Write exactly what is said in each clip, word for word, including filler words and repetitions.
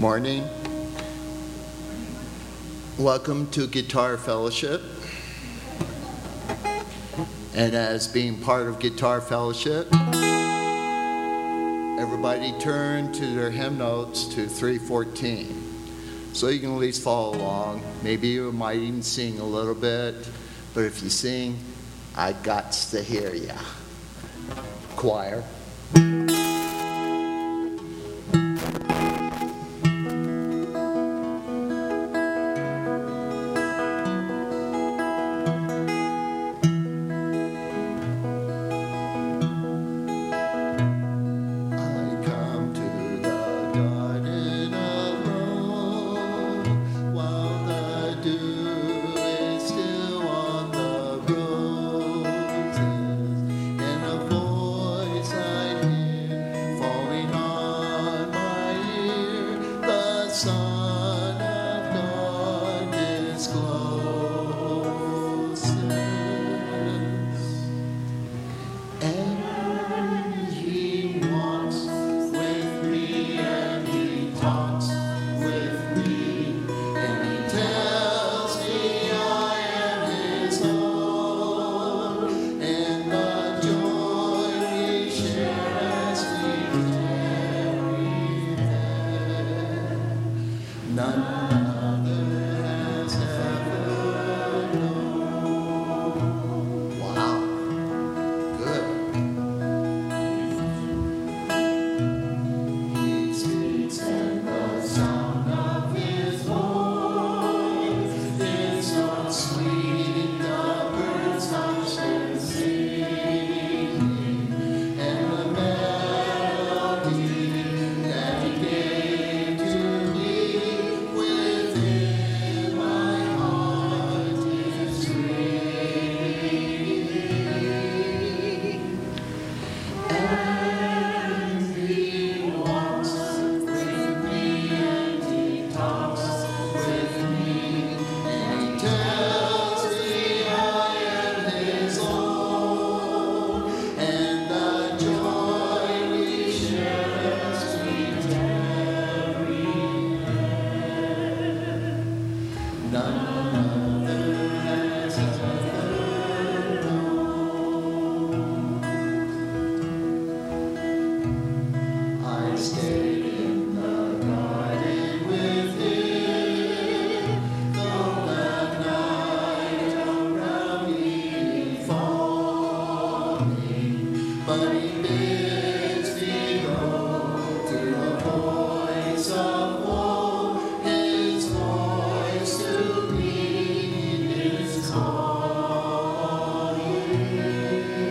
Morning. Welcome to Guitar Fellowship. And as being part of Guitar Fellowship, everybody turn to their hymn notes to three fourteen. So you can at least follow along. Maybe you might even sing a little bit, but if you sing, I got to hear ya. Choir.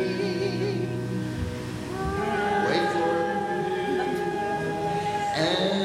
And